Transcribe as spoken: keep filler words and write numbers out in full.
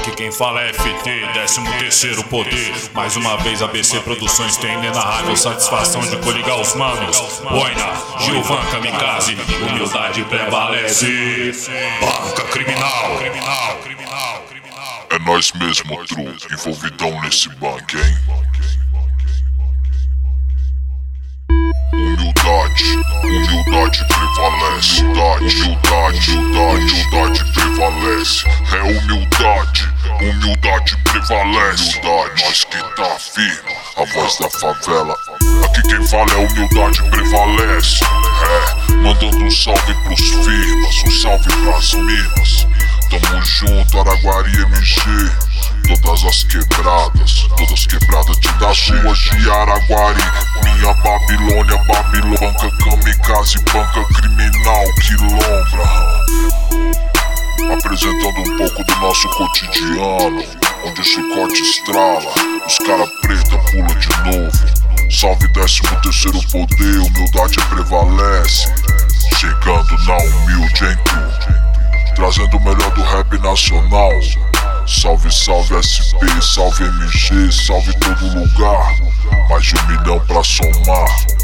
Aqui quem fala é F T, décimo terceiro poder. Mais uma vez A B C Produções tem inenarrável satisfação de coligar os manos. Boina, Gilvan, Kamikaze, humildade prevalece. Banca criminal, criminal, criminal, criminal. É nós mesmo, tru, envolvidão nesse banco, hein? Humildade, humildade prevalece. Humildade, humildade, humildade prevalece. É humildade, humildade prevalece. Humildade, nós que tá firme, a voz da favela. Aqui quem fala é humildade prevalece. É, mandando um salve pros firmas, um salve pras minas. Tamo junto, Araguari M G. Todas as quebradas, todas quebradas de das ruas de Araguari. Minha Babilônia, Babilônia, banca kamikaze, banca criminal, quilombra. Apresentando um pouco do nosso cotidiano, onde o chicote estrala, os cara preta pula de novo. Salve décimo terceiro poder, humildade prevalece. Chegando na humilde, hein, tu? Trazendo o melhor do rap nacional. Salve, salve S P, salve M G, salve todo lugar. Mais de um milhão pra somar.